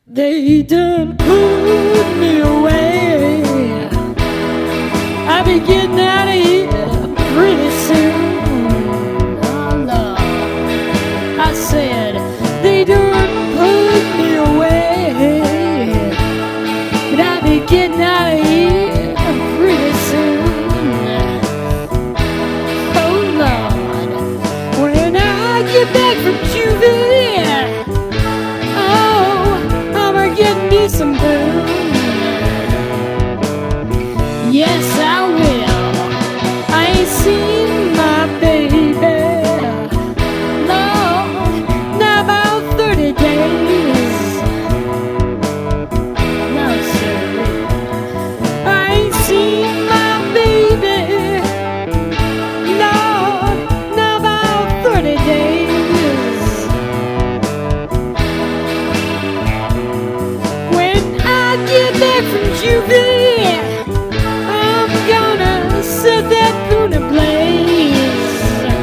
They done put me away. I'll be getting out of here pretty soon. Oh Lord, I said they done put me away, but I'll be getting out of here pretty soon. Oh Lord, when I get back from juvie, get me some booze. Yes, I will. I ain't seen my baby, no, not about 30 days. No, sir, I ain't seen my baby, no, not about 30 days. Get back from juvie, I'm gonna set that moon ablaze.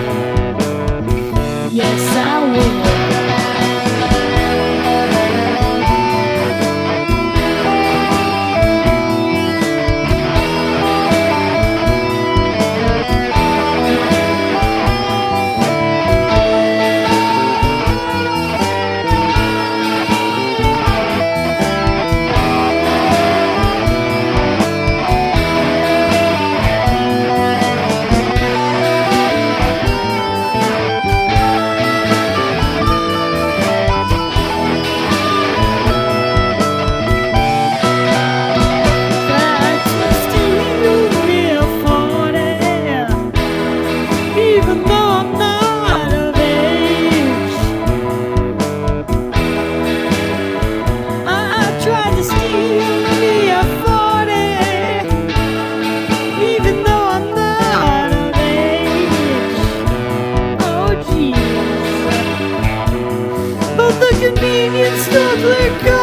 Yes, I will. Convenience store liquor.